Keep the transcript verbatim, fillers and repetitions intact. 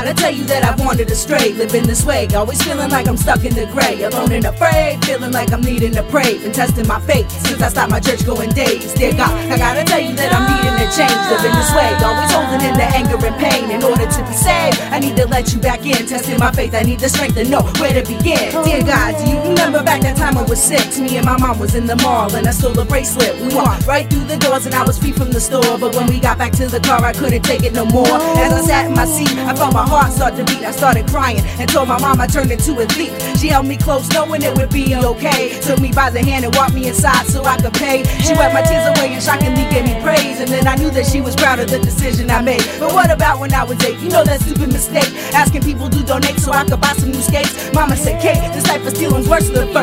gotta tell you that I've wandered astray, living this way, always feeling like I'm stuck in the gray, alone and afraid, feeling like I'm needing to pray, been testing my faith since I stopped my church going days. Dear God, I gotta tell you that I'm needing to change, living this way, always holding in the anger and pain. In order to be saved, I need to let you back in, testing my faith, I need the strength to know where to begin. Dear God, do you remember back that time I was six? Me and my mom was in the mall and I stole a bracelet. We walked right through the doors and I was free from the store, but when we got back to the car I couldn't take it no more. As I sat in my seat, I felt my heart start to beat. I started crying and told my mom I turned into a thief. She held me close knowing it would be okay, took me by the hand and walked me inside so I could pay. She wiped my tears away and shockingly gave me praise, and then I knew that she was proud of the decision I made. But what about when I was eight? You know that stupid mistake, asking people to donate so I could buy some new skates. Mama said, Kate, this type of stealing's worse than the first.